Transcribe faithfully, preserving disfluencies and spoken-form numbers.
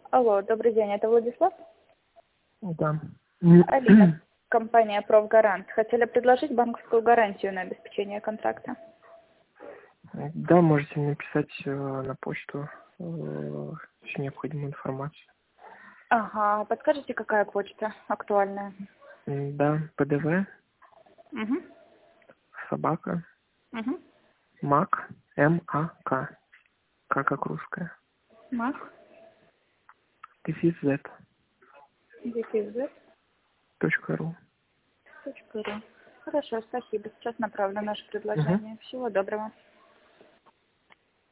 Алло, добрый день, это Владислав? Да. Алина, компания «Профгарант». Хотели предложить банковскую гарантию на обеспечение контракта. Да, можете написать э, на почту э, всю необходимую информацию. Ага, подскажите, какая почта актуальная? М, Да, ПДВ, Угу. собака, Угу. МАК, М А К, К как русская, Мак, дефис Z, дефис, точка ру. точка ру. Хорошо, спасибо. Сейчас направлю наше Угу. предложение. Всего доброго.